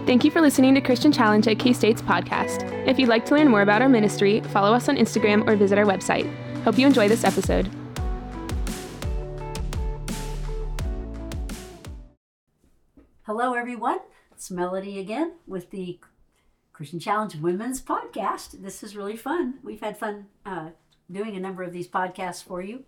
Thank you for listening to Christian Challenge at K-State's podcast. If you'd like to learn more about our ministry, follow us on Instagram or visit our website. Hope you enjoy this episode. Hello, everyone. It's Melody again with the Christian Challenge Women's Podcast. This is really fun. We've had fun doing a number of these podcasts for you.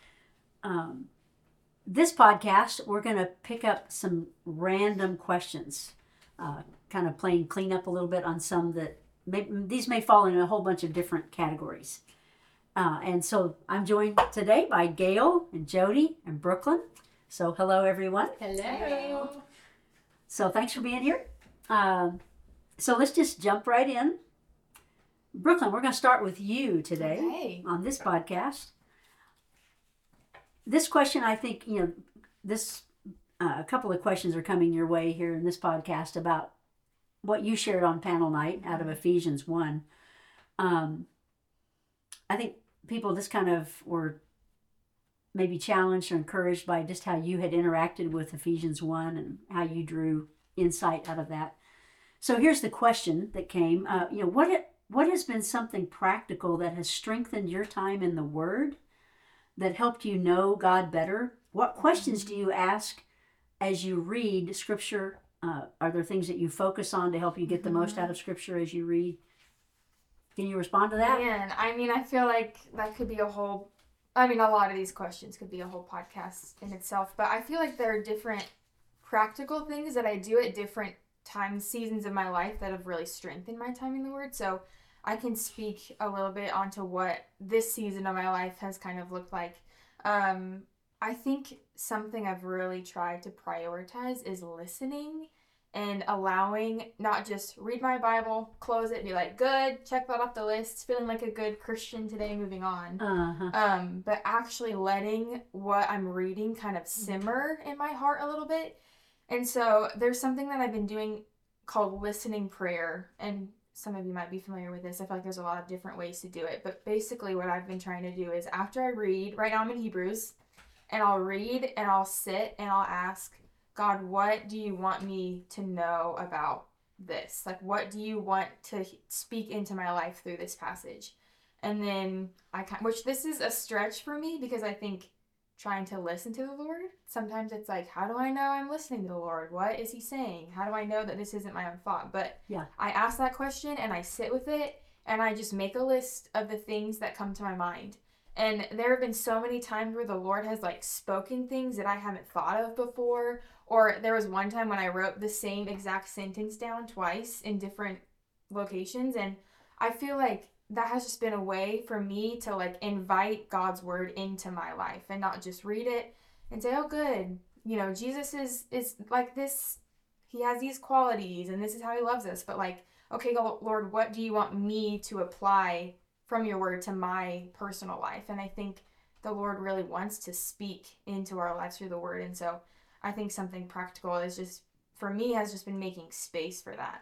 This podcast, we're going to pick up some random questions, kind of playing clean up a little bit on some that these may fall in a whole bunch of different categories. And so I'm joined today by Gail and Jody and Brooklyn. So hello, everyone. Hello. So thanks for being here. So let's just jump right in. Brooklyn, we're going to start with you today on this podcast. This question, I think, a couple of questions are coming your way here in this podcast about what you shared on panel night out of Ephesians 1. I think people just kind of were maybe challenged or encouraged by just how you had interacted with Ephesians 1 and how you drew insight out of that. So here's the question that came. What has been something practical that has strengthened your time in the Word, that helped you know God better? What questions do you ask as you read Scripture? Are there things that you focus on to help you get the most out of Scripture as you read? Can you respond to that? I feel like that could be a lot of these questions could be a whole podcast in itself, but I feel like there are different practical things that I do at different seasons of my life that have really strengthened my time in the Word. So I can speak a little bit onto what this season of my life has kind of looked like. I think something I've really tried to prioritize is listening and allowing, not just read my Bible, close it, be like, good, check that off the list, feeling like a good Christian today, moving on. But actually letting what I'm reading kind of simmer in my heart a little bit. And so there's something that I've been doing called listening prayer, and some of you might be familiar with this. I feel like there's a lot of different ways to do it, but basically what I've been trying to do is after I read, right now I'm in Hebrews, and I'll read and I'll sit and I'll ask, God, what do you want me to know about this? Like, what do you want to speak into my life through this passage? And then which this is a stretch for me because I think trying to listen to the Lord, sometimes it's like, how do I know I'm listening to the Lord? What is he saying? How do I know that this isn't my own thought? But yeah, I ask that question and I sit with it and I just make a list of the things that come to my mind. And there have been so many times where the Lord has spoken things that I haven't thought of before. Or there was one time when I wrote the same exact sentence down twice in different locations. And I feel like that has just been a way for me to invite God's word into my life and not just read it and say, oh, good. Jesus is like this. He has these qualities and this is how he loves us. But okay, Lord, what do you want me to apply from your word to my personal life? And I think the Lord really wants to speak into our lives through the word. And so I think something practical is just, for me, has just been making space for that.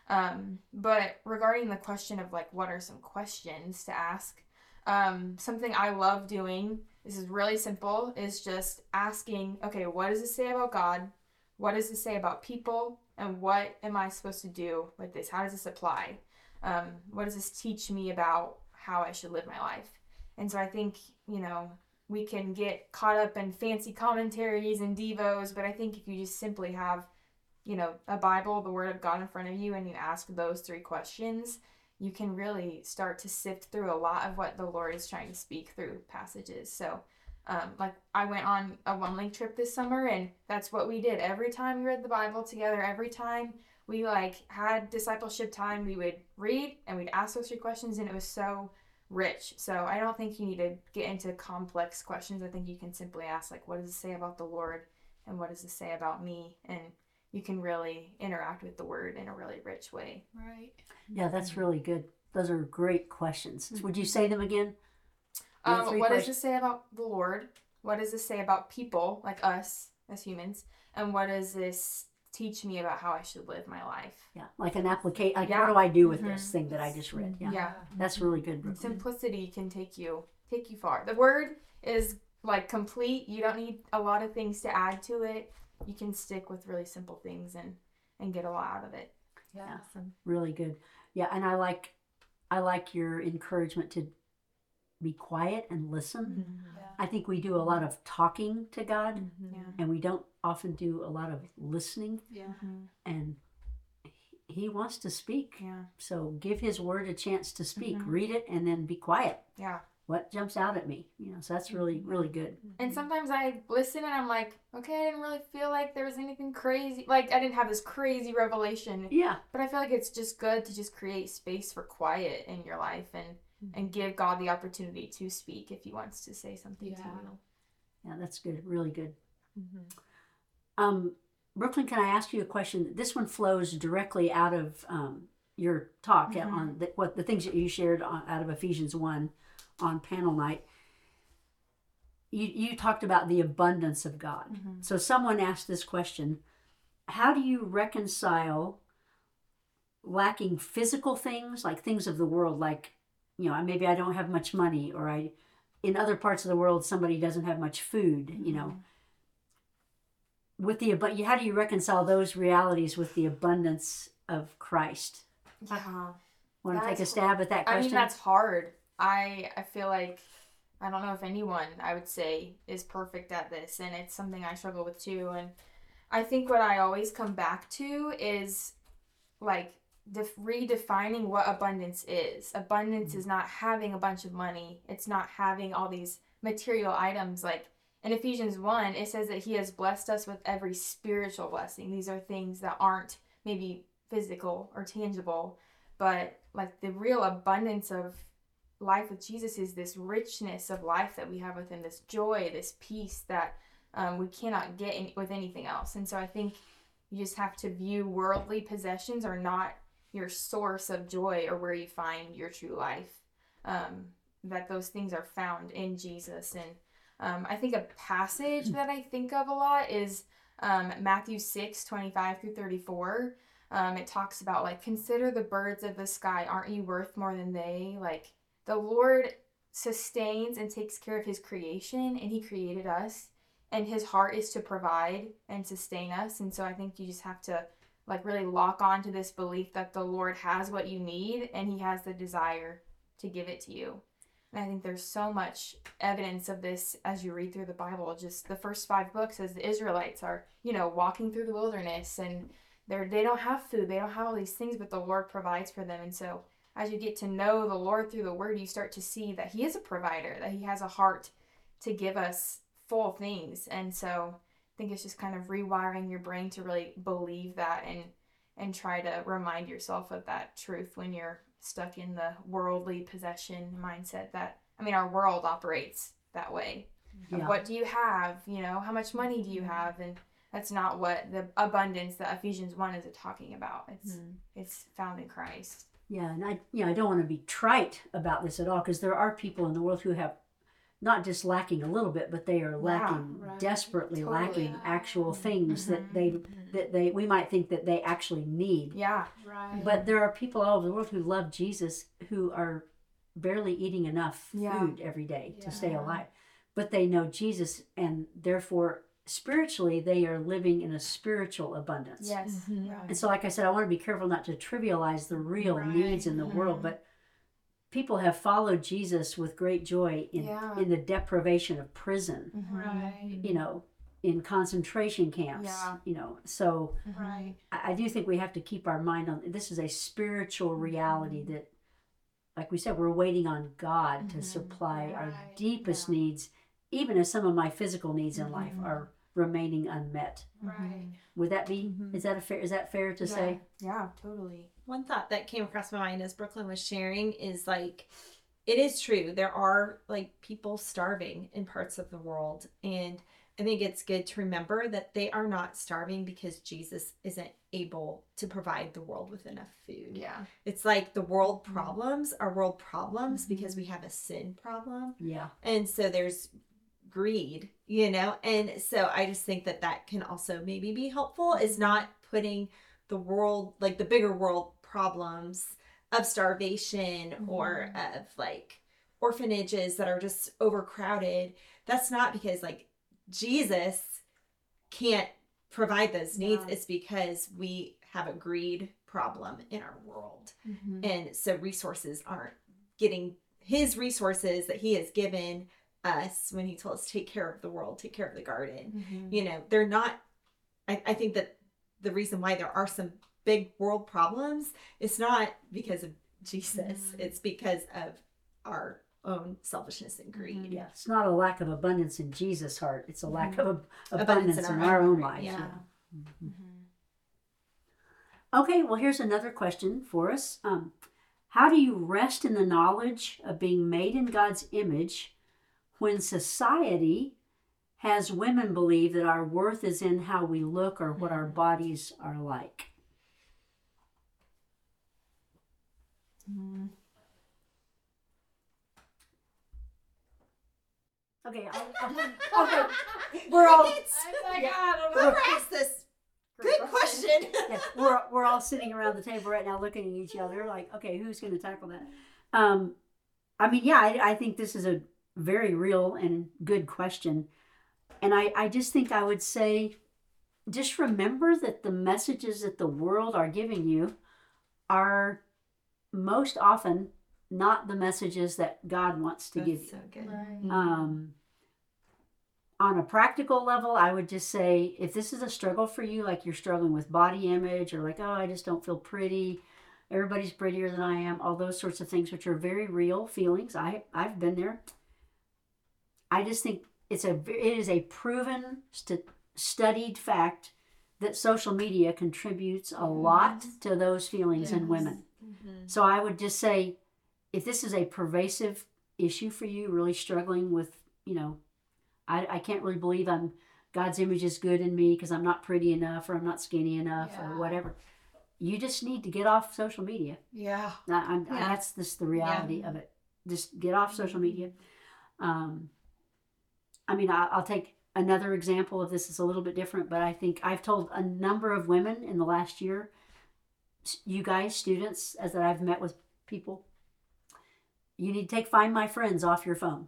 But regarding the question of what are some questions to ask, something I love doing, this is really simple, is just asking, okay, what does this say about God? What does this say about people? And what am I supposed to do with this? How does this apply? What does this teach me about how I should live my life? And so I think, we can get caught up in fancy commentaries and devos, but I think if you just simply have, a Bible, the Word of God in front of you, and you ask those 3 questions, you can really start to sift through a lot of what the Lord is trying to speak through passages. So, I went on a One Link trip this summer, and that's what we did. Every time we read the Bible together, every time we had discipleship time, we would read and we'd ask those 3 questions, and it was so rich. So I don't think you need to get into complex questions. I think you can simply ask, what does it say about the Lord, and what does it say about me? And you can really interact with the word in a really rich way. Right. Yeah, that's really good. Those are great questions. Would you say them again? What does it say about the Lord? What does it say about people, like us as humans? And what does this teach me about how I should live my life? Yeah, like an application. What do I do with this thing that I just read? Yeah. That's really good, Brooklyn. Simplicity can take you far. The word is complete. You don't need a lot of things to add to it. You can stick with really simple things and get a lot out of it. Yeah. Awesome. Really good. Yeah, and I like your encouragement to be quiet and listen. I think we do a lot of talking to God, Yeah. and we don't often do a lot of listening. Yeah. And he wants to speak. Yeah. So give his word a chance to speak. Mhm. Read it and then be quiet. Yeah. What jumps out at me? So that's really, really good. And sometimes I listen and I'm like, okay, I didn't really feel like there was anything crazy. Like, I didn't have this crazy revelation. Yeah. But I feel like it's just good to just create space for quiet in your life and give God the opportunity to speak if he wants to say something to you. Yeah, that's good. Really good. Brooklyn, can I ask you a question? This one flows directly out of your talk on the things that you shared out of Ephesians 1 on panel night. You talked about the abundance of God. So someone asked this question: how do you reconcile lacking physical things, like things of the world, like, maybe I don't have much money, or in other parts of the world somebody doesn't have much food, with how do you reconcile those realities with the abundance of Christ? Yeah. Want to take a stab at that question? I mean, that's hard. I feel like, I don't know if anyone, I would say, is perfect at this, and it's something I struggle with too. And I think what I always come back to is like redefining what abundance is. Abundance is not having a bunch of money. It's not having all these material items. Like in Ephesians 1, it says that he has blessed us with every spiritual blessing. These are things that aren't maybe physical or tangible, but like the real abundance of life with Jesus is this richness of life that we have within, this joy, this peace that we cannot get with anything else. And so I think you just have to view worldly possessions are not your source of joy or where you find your true life. That those things are found in Jesus. And I think a passage that I think of a lot is Matthew 6:25-34. It talks about like, consider the birds of the sky. Aren't you worth more than they? Like, the Lord sustains and takes care of his creation, and he created us, and his heart is to provide and sustain us. And so I think you just have to like really lock on to this belief that the Lord has what you need, and he has the desire to give it to you. And I think there's so much evidence of this as you read through the Bible. Just the first 5 books, as the Israelites are, walking through the wilderness, and they don't have food, they don't have all these things, but the Lord provides for them. And so as you get to know the Lord through the Word, you start to see that he is a provider, that he has a heart to give us full things. And so I think it's just kind of rewiring your brain to really believe that and try to remind yourself of that truth when you're stuck in the worldly possession mindset that, our world operates that way. Yeah. What do you have? How much money do you have? And that's not what the abundance that Ephesians 1 is talking about. It's found in Christ. Yeah, and I don't want to be trite about this at all, because there are people in the world who have not just lacking a little bit, but they are lacking, desperately lacking actual things that they we might think that they actually need. Yeah, right. But there are people all over the world who love Jesus who are barely eating enough food every day to stay alive, but they know Jesus, and therefore spiritually they are living in a spiritual abundance. Yes. Right. And so, like I said, I want to be careful not to trivialize the real needs in the world, but people have followed Jesus with great joy in the deprivation of prison, Right. in concentration camps, so Right. I do think we have to keep our mind on, this is a spiritual reality that, like we said, we're waiting on God to supply our deepest needs, even as some of my physical needs in life are remaining unmet. Right. Would that be, is that fair to say? Yeah, totally. One thought that came across my mind as Brooklyn was sharing is like, it is true. There are like people starving in parts of the world. And I think it's good to remember that they are not starving because Jesus isn't able to provide the world with enough food. Yeah. It's like the world problems are world problems because we have a sin problem. Yeah. And so there's greed, and so I just think that can also maybe be helpful, is not putting the world, like the bigger world problems of starvation or of like orphanages that are just overcrowded. That's not because like Jesus can't provide those needs. It's because we have a greed problem in our world. Mm-hmm. And so resources aren't getting his resources that he has given us when he told us take care of the world, take care of the garden. Mm-hmm. They're not, I think that the reason why there are some big world problems, it's not because of Jesus. It's because of our own selfishness and greed. Yeah, it's not a lack of abundance in Jesus' heart. It's a lack of Abundance abundance in in our our own own lives. Yeah. Yeah. Mm-hmm. Okay, well, here's another question for us. How do you rest in the knowledge of being made in God's image when society has women believe that our worth is in how we look or what our bodies are like? Mm-hmm. Okay, okay, we're all Whoever asked this, good question. yeah, we're all sitting around the table right now looking at each other like, okay, who's going to tackle that? I mean, yeah, I think this is a very real and good question. And I just think I would say, just remember that the messages that the world are giving you are most often not the messages that God wants to give you. So good. Right. On a practical level, I would just say, if this is a struggle for you, like you're struggling with body image or like, oh, I just don't feel pretty, everybody's prettier than I am, all those sorts of things, which are very real feelings. I've been there. I just think it is a proven, studied fact that social media contributes a lot to those feelings in women. Mm-hmm. So I would just say, if this is a pervasive issue for you, really struggling with, I can't really believe God's image is good in me because I'm not pretty enough or I'm not skinny enough or whatever. You just need to get off social media. Yeah. That's just the reality of it. Just get off social media. I mean, I'll take another example of this. It's a little bit different, but I think I've told a number of women in the last year, you guys, students, as that I've met with people, you need to take Find My Friends off your phone.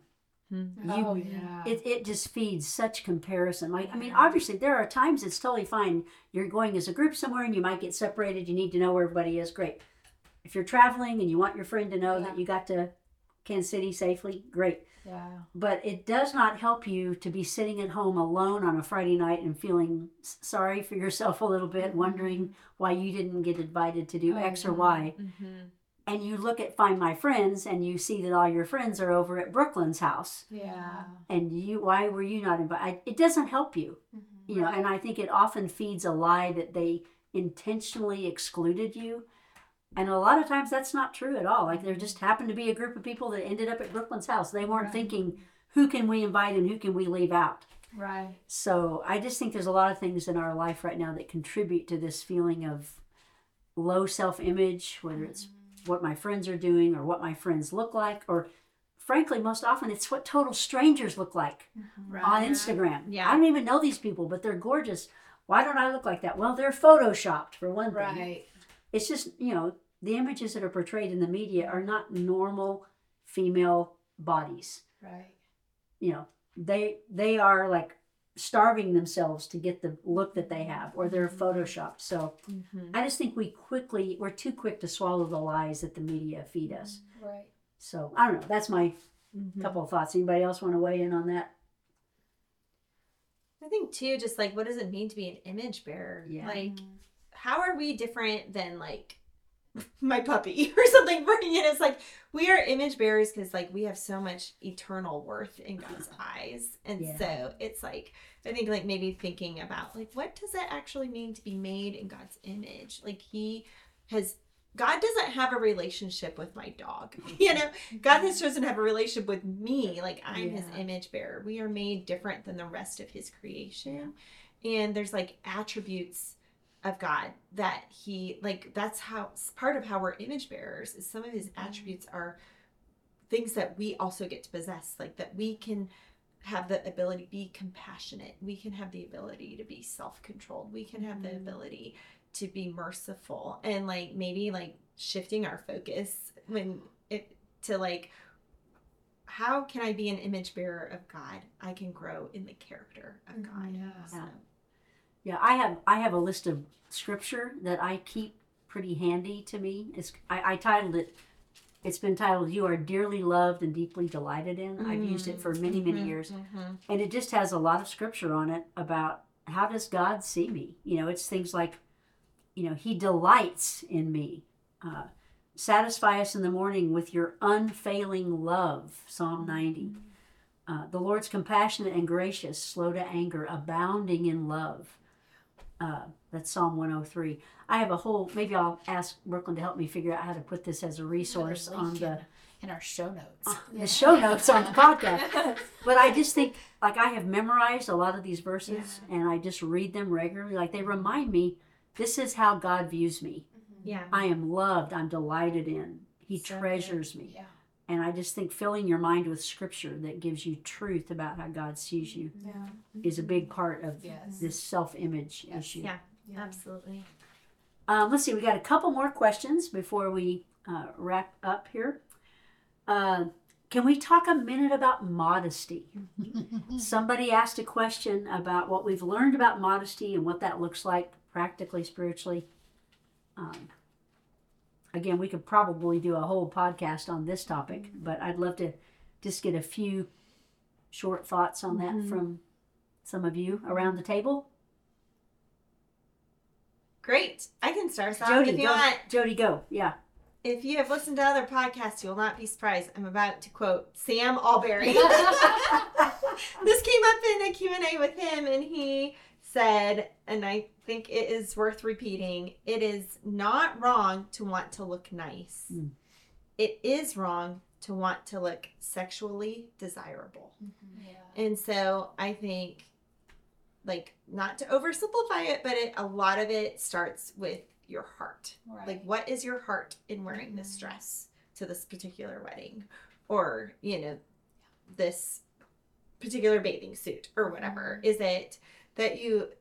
It just feeds such comparison. Like, I mean, obviously there are times it's totally fine. You're going as a group somewhere and you might get separated. You need to know where everybody is. Great. If you're traveling and you want your friend to know that you got to Kansas City safely, great. Yeah. But it does not help you to be sitting at home alone on a Friday night and feeling sorry for yourself a little bit, wondering why you didn't get invited to do X or Y. Mm-hmm. And you look at Find My Friends and you see that all your friends are over at Brooklyn's house. Yeah. And why were you not invited? It doesn't help you, and I think it often feeds a lie that they intentionally excluded you. And a lot of times that's not true at all. Like, there just happened to be a group of people that ended up at Brooklyn's house. They weren't thinking, who can we invite and who can we leave out? Right. So I just think there's a lot of things in our life right now that contribute to this feeling of low self-image, whether it's what my friends are doing or what my friends look like, or frankly, most often it's what total strangers look like on Instagram. Yeah. I don't even know these people, but they're gorgeous. Why don't I look like that? Well, they're photoshopped for one thing. Right. It's just, the images that are portrayed in the media are not normal female bodies. Right. They are like starving themselves to get the look that they have, or they're photoshopped. So I just think we're too quick to swallow the lies that the media feed us. Right. So I don't know. That's my couple of thoughts. Anybody else want to weigh in on that? I think too, just like, what does it mean to be an image bearer? Yeah. Like, how are we different than like my puppy or something? It's like, we are image bearers because like we have so much eternal worth in God's eyes. And so it's like, I think like maybe thinking about like, what does it actually mean to be made in God's image? Like, God doesn't have a relationship with my dog. God doesn't have a relationship with me. Like, I'm his image bearer. We are made different than the rest of his creation. And there's like attributes of God that that's how, part of how we're image bearers is some of his attributes are things that we also get to possess. Like, that we can have the ability to be compassionate. We can have the ability to be self-controlled. We can have the ability to be merciful, and like maybe like shifting our focus to like, how can I be an image bearer of God? I can grow in the character of God. Yeah, I have a list of scripture that I keep pretty handy to me. I titled it. It's been titled "You Are Dearly Loved and Deeply Delighted In." I've used it for many years, and it just has a lot of scripture on it about how does God see me. It's things like, He delights in me. Satisfy us in the morning with your unfailing love. Psalm 90. The Lord's compassionate and gracious, slow to anger, abounding in love. That's Psalm 103. I have a whole, maybe I'll ask Brooklyn to help me figure out how to put this as a resource on in our show notes. The show notes on the podcast. But I just think, like, I have memorized a lot of these verses, and I just read them regularly. Like, they remind me, this is how God views me. Yeah. I am loved. I'm delighted in. He So treasures good. me. Yeah. And I just think filling your mind with scripture that gives you truth about how God sees you Yeah. is a big part of Yes. this self-image Yes. issue. Yeah. Yeah. Absolutely. Let's see, we got a couple more questions before we wrap up here. Can we talk a minute about modesty? Somebody asked a question about what we've learned about modesty and what that looks like practically, spiritually. Again, we could probably do a whole podcast on this topic, but I'd love to just get a few short thoughts on that from some of you around the table. Great. I can start us off Jody, if you go. want. Jody, go. Yeah. If you have listened to other podcasts, you will not be surprised. I'm about to quote Sam Alberry. This came up in a Q&A with him, and he said, and I think it is worth repeating, it is not wrong to want to look nice. Mm. It is wrong to want to look sexually desirable. Yeah. And so I think, like, not to oversimplify it, but a lot of it starts with your heart. Right. Like, what is your heart in wearing this dress to this particular wedding? Or, this particular bathing suit or whatever? Is it that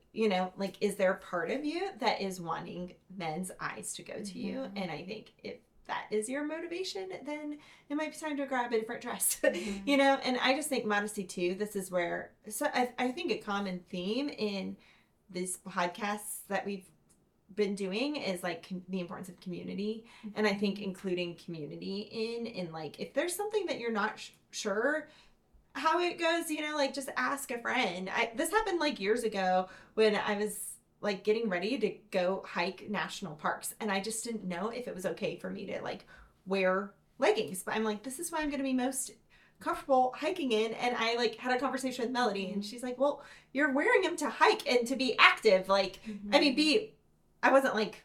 like, is there a part of you that is wanting men's eyes to go to you? And I think if that is your motivation, then it might be time to grab a different dress. And I just think modesty too, this is where, so I think a common theme in these podcasts that we've been doing is like the importance of community. And I think including community in like, if there's something that you're not sure how it goes, like, just ask a friend. This happened like years ago when I was like getting ready to go hike national parks, and I just didn't know if it was okay for me to like wear leggings, but I'm like, this is what I'm going to be most comfortable hiking in. And I like had a conversation with Melody, and she's like, well, you're wearing them to hike and to be active. Like, I mean, I wasn't like,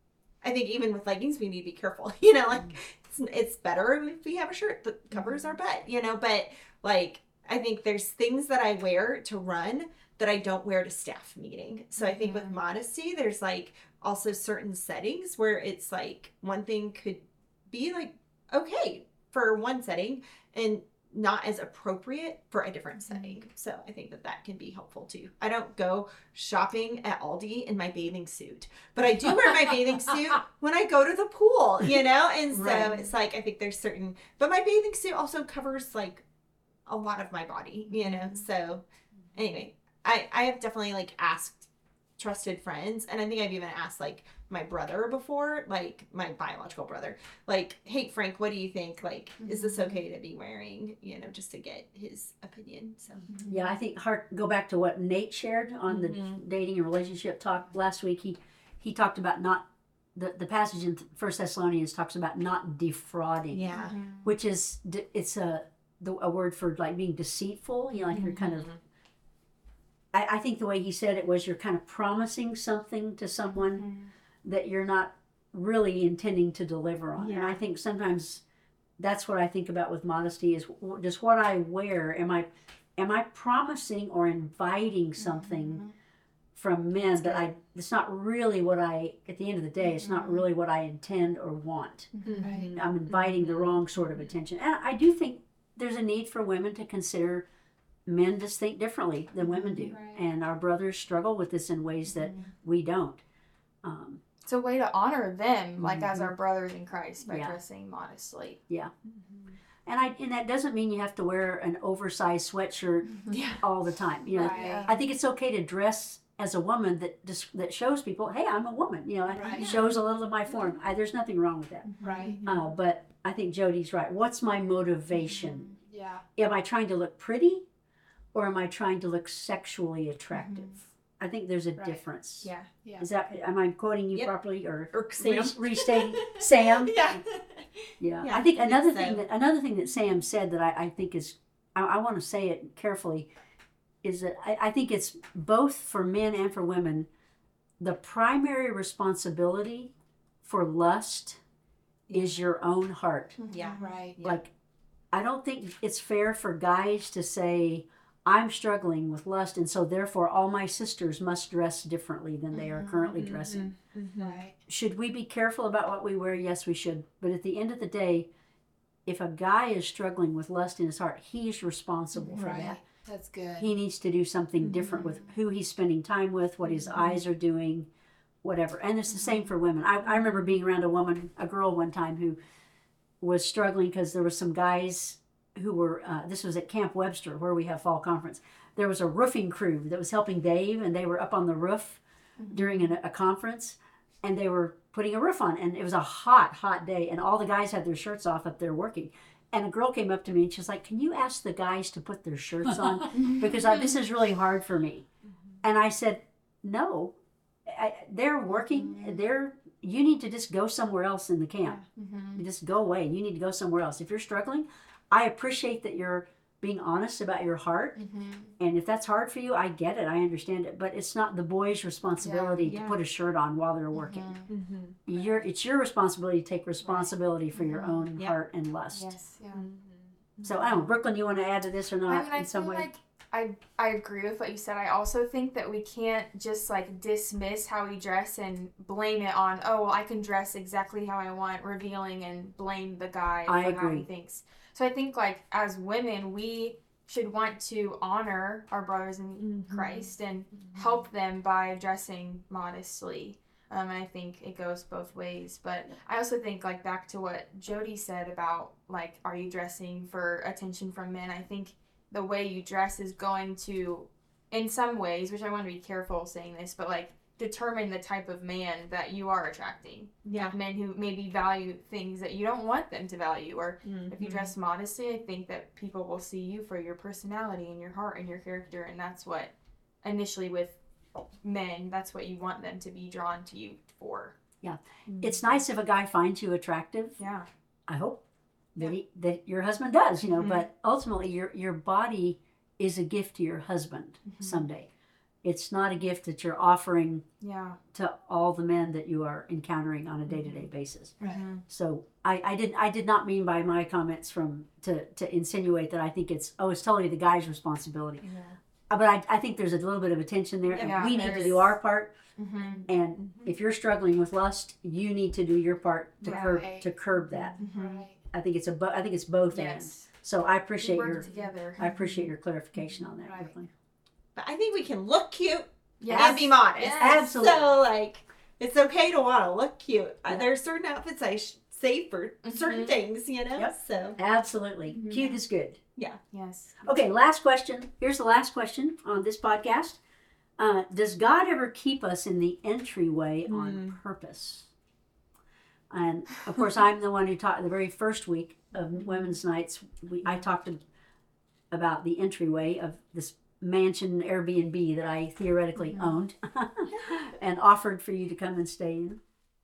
I think even with leggings, we need to be careful, like it's better if we have a shirt that covers our butt, but like, I think there's things that I wear to run that I don't wear to staff meeting. So I think with modesty, there's like also certain settings where it's like one thing could be like okay for one setting and not as appropriate for a different setting. So I think that can be helpful too. I don't go shopping at Aldi in my bathing suit, but I do wear my bathing suit when I go to the pool, and so it's like, I think there's certain, but my bathing suit also covers like a lot of my body, so anyway, I have definitely like asked trusted friends, and I think I've even asked like my brother before, like my biological brother, like, hey Frank, what do you think? Like, is this okay to be wearing? Just to get his opinion. So Yeah, I think go back to what Nate shared on the dating and relationship talk last week. He talked about not the passage in 1 Thessalonians talks about not defrauding. yeah, Which is it's a word for like being deceitful. Like you're kind of. I think the way he said it was you're kind of promising something to someone that you're not really intending to deliver on. And I think sometimes that's what I think about with modesty is just what I wear. Am I promising or inviting something from men that it's not really what at the end of the day, it's not really what I intend or want. Right. I'm inviting the wrong sort of attention. And I do think there's a need for women to consider men just think differently than women do. Right. And our brothers struggle with this in ways that we don't. It's a way to honor them, like as our brothers in Christ, by Yeah. dressing modestly. And that doesn't mean you have to wear an oversized sweatshirt Yeah. all the time. Right. I think it's okay to dress as a woman that shows people, hey, I'm a woman. You know, Right. it shows a little of my form. There's nothing wrong with that. Right. But I think Jody's right. What's my motivation? Yeah. Am I trying to look pretty, or am I trying to look sexually attractive? I think there's a Right. difference. Yeah. Yeah. Is that, am I quoting you Yep. properly, or Sam. restating Sam? Yeah. Yeah. Yeah, I think I think another thing that Sam said that I think is, I want to say it carefully, is that I think it's both for men and for women. The primary responsibility for lust is your own heart. Yeah. Right. Like, I don't think it's fair for guys to say, I'm struggling with lust, and so therefore all my sisters must dress differently than they are currently dressing. Right. Should we be careful about what we wear? Yes, we should. But at the end of the day, if a guy is struggling with lust in his heart, he's responsible for Right. that. That's good. He needs to do something different with who he's spending time with, what his eyes are doing, whatever. And it's the same for women. I remember being around a girl one time who was struggling because there was some guys who were, this was at Camp Webster where we have fall conference. There was a roofing crew that was helping Dave, and they were up on the roof during a conference, and they were putting a roof on, and it was a hot day, and all the guys had their shirts off up there working. And a girl came up to me and she's like, can you ask the guys to put their shirts on? Because this is really hard for me. And I said, no, they're working. You need to just go somewhere else in the camp. You just go away. You need to go somewhere else. If you're struggling, I appreciate that you're being honest about your heart. And if that's hard for you, I get it. I understand it. But it's not the boys' responsibility to put a shirt on while they're working. It's your responsibility to take responsibility for your own heart and lust. Yes. Yeah. So I don't know, Brooklyn, you want to add to this or not I mean, I in some feel way? like I agree with what you said. I also think that we can't just like dismiss how we dress and blame it on, oh, well, I can dress exactly how I want, revealing, and blame the guy I for how agree. he thinks. So I think like as women, we should want to honor our brothers in Christ and help them by dressing modestly. And I think it goes both ways. But I also think, like, back to what Jody said about, like, are you dressing for attention from men? I think the way you dress is going to, in some ways, which I want to be careful saying this, but, like, determine the type of man that you are attracting. Yeah. Men who maybe value things that you don't want them to value. Or if you dress modestly, I think that people will see you for your personality and your heart and your character. And that's what, initially with men, that's what you want them to be drawn to you for. It's nice if a guy finds you attractive. Yeah. I hope that your husband does, but ultimately your body is a gift to your husband someday. It's not a gift that you're offering Yeah. to all the men that you are encountering on a day-to-day basis. Right. So I did not mean by my comments to insinuate that I think it's totally the guy's responsibility. But I think there's a little bit of a tension there, and Yeah, we need there to is. do our part. Mm-hmm. And if you're struggling with lust, you need to do your part to Right. curb that. Right. I think it's both ends. Yes. So I We appreciate work your together. clarification on that. Right. Brooklyn. But I think we can look cute Yes. and be modest. Yes. Absolutely. So, like, it's okay to want to look cute. Yeah. There's certain outfits I say for certain things, Yep. So, Absolutely, cute is good. Yes. Okay, last question. Here's the last question on this podcast. Does God ever keep us in the entryway on purpose? And of course, I'm the one who taught the very first week of Women's Nights. I talked about the entryway of this mansion Airbnb that I theoretically owned and offered for you to come and stay in.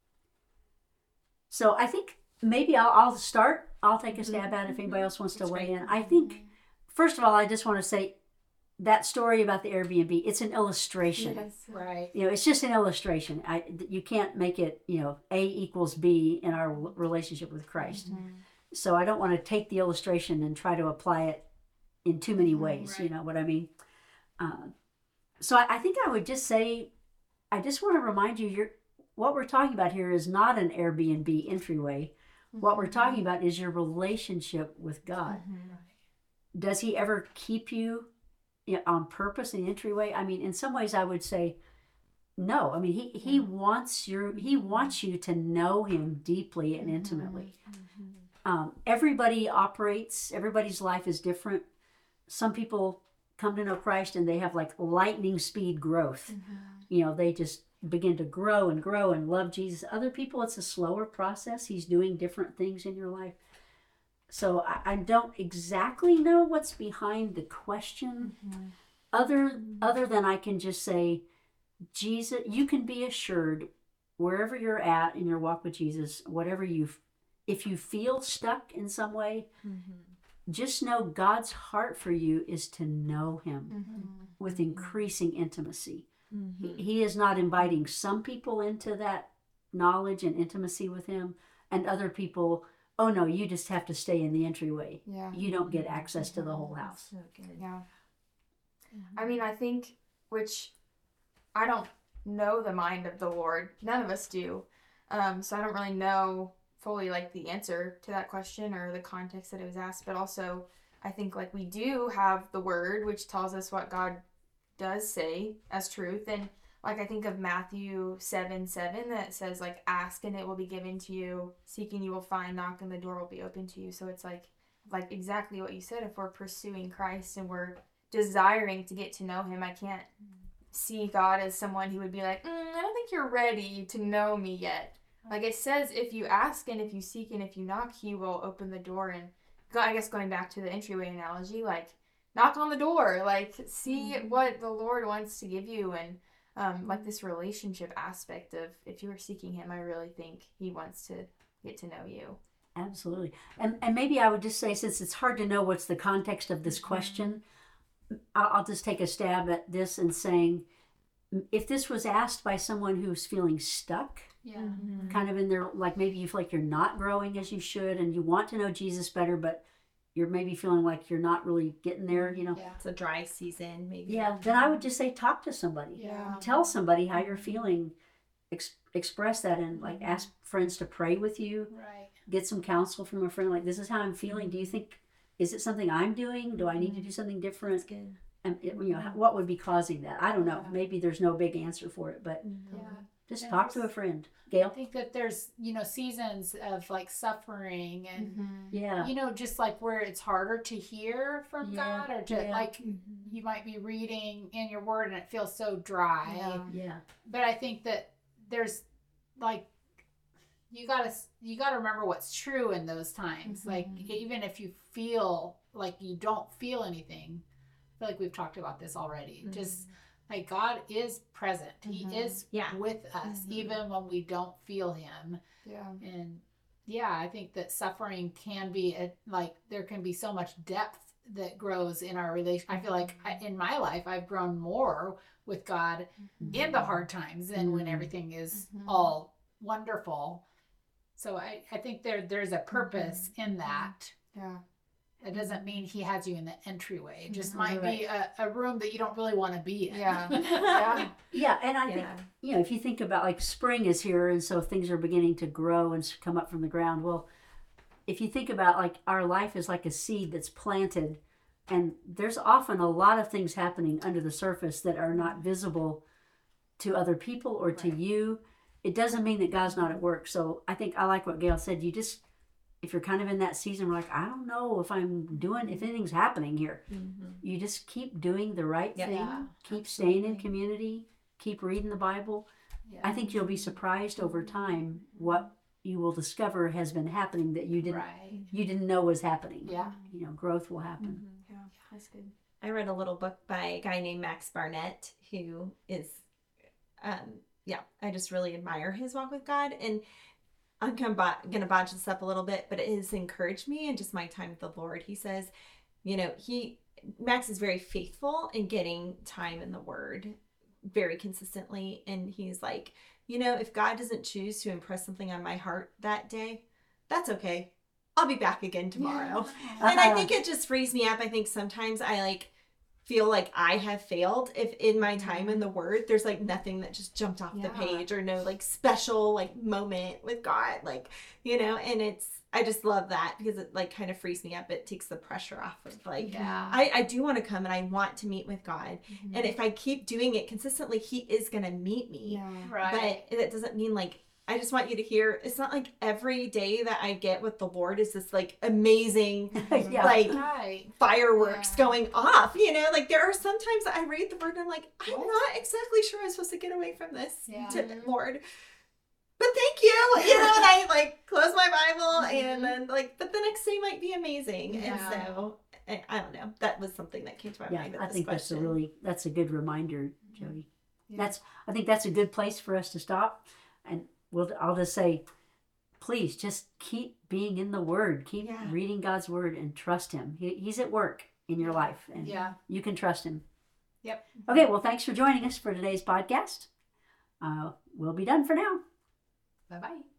So I think maybe I'll start. I'll take a stab at it if anybody else wants to weigh in. I think, first of all, I just want to say that story about the Airbnb, it's an illustration. Yes. Right. It's just an illustration. You can't make it, A equals B in our relationship with Christ. So I don't want to take the illustration and try to apply it in too many ways. Right. You know what I mean? So I think I would just say, I just want to remind you, what we're talking about here is not an Airbnb entryway. What we're talking about is your relationship with God. Does he ever keep you on purpose in the entryway? I mean, in some ways I would say no. I mean, he wants you to know him deeply and intimately. Everybody's life is different. Some people come to know Christ and they have like lightning speed growth. You know, they just begin to grow and love Jesus. Other people, it's a slower process. He's doing different things in your life. So I don't exactly know what's behind the question, other than I can just say, Jesus, you can be assured wherever you're at in your walk with Jesus, if you feel stuck in some way, just know God's heart for you is to know him with increasing intimacy. He is not inviting some people into that knowledge and intimacy with him, and other people, oh no, you just have to stay in the entryway. Yeah. You don't get access to the whole house. So good. Yeah. I mean, I think, which I don't know the mind of the Lord. None of us do. So I don't really know fully like the answer to that question or the context that it was asked. But also, I think like we do have the word, which tells us what God does say as truth. And like I think of Matthew 7:7 that says like, ask and it will be given to you, seeking you will find, knock and the door will be open to you. So it's like exactly what you said. If we're pursuing Christ and we're desiring to get to know him, I can't see God as someone who would be like, I don't think you're ready to know me yet. Like it says, if you ask and if you seek and if you knock, he will open the door. And I guess going back to the entryway analogy, like knock on the door, like see what the Lord wants to give you. And like this relationship aspect of if you are seeking him, I really think he wants to get to know you. Absolutely. And maybe I would just say, since it's hard to know what's the context of this question, I'll just take a stab at this and saying, if this was asked by someone who's feeling stuck, kind of in their, like maybe you feel like you're not growing as you should and you want to know Jesus better, but you're maybe feeling like you're not really getting there, you know. Yeah. It's a dry season, maybe. Yeah, then I would just say talk to somebody. Yeah. Tell somebody how you're feeling. Express that and like ask friends to pray with you. Right. Get some counsel from a friend. Like, this is how I'm feeling. Do you think, is it something I'm doing? Do I need to do something different? That's good. And you know, what would be causing that? I don't know. Maybe there's no big answer for it, but Yeah. just And talk to a friend. Gail? I think that there's, seasons of like suffering and, Yeah. just like where it's harder to hear from Yeah, God or to yeah. like, you might be reading in your word and it feels so dry. Yeah. Yeah. But I think that there's like, you gotta remember what's true in those times. Like, even if you feel like you don't feel anything, I feel like we've talked about this already. Just like God is present. He is with us, even when we don't feel him. Yeah. And yeah, I think that suffering can be like there can be so much depth that grows in our relation. I feel like in my life, I've grown more with God in the hard times than when everything is all wonderful. So I think there's a purpose in that. Yeah. It doesn't mean he has you in the entryway. It just might be a room that you don't really want to be in. Yeah. Yeah. Yeah, and I think, if you think about like spring is here and so things are beginning to grow and come up from the ground. Well, if you think about like our life is like a seed that's planted, and there's often a lot of things happening under the surface that are not visible to other people or to you. It doesn't mean that God's not at work. So I think I like what Gail said. You just, if you're kind of in that season, we're like, I don't know if anything's happening here. You just keep doing the right thing. Yeah, keep staying in community. Keep reading the Bible. Yeah. I think you'll be surprised over time what you will discover has been happening that you didn't know was happening. Yeah. Growth will happen. Yeah. That's good. I read a little book by a guy named Max Barnett, who is, I just really admire his walk with God. And I'm going to botch this up a little bit, but it has encouraged me in just my time with the Lord. He says, Max is very faithful in getting time in the Word very consistently. And he's like, if God doesn't choose to impress something on my heart that day, that's okay. I'll be back again tomorrow. Yeah. And I think it just frees me up. I think sometimes I feel like I have failed if in my time in the Word there's nothing that just jumped off the page or no special moment with God, and I just love that because it kind of frees me up. It takes the pressure off of I do want to come and I want to meet with God, and if I keep doing it consistently, he is going to meet me. Yeah. Right. But that doesn't mean I just want you to hear, it's not like every day that I get with the Lord is this like amazing, Yeah. like Right. fireworks Yeah. going off, you know, like there are sometimes that I read the word and I'm like, I'm What? not exactly sure I'm supposed to get away from this, Yeah. Lord. But thank you, you know, and I like close my Bible Mhm. and then like, but the next day might be amazing. Yeah. And so I don't know, that was something that came to my Yeah, mind with I this think question. that's a good reminder, Jody. Yeah. I think that's a good place for us to stop, and I'll just say, please just keep being in the Word, keep Yeah. reading God's Word, and trust Him. He's at work in your life, and Yeah. you can trust Him. Yep. Okay, well, thanks for joining us for today's podcast. We'll be done for now. Bye bye.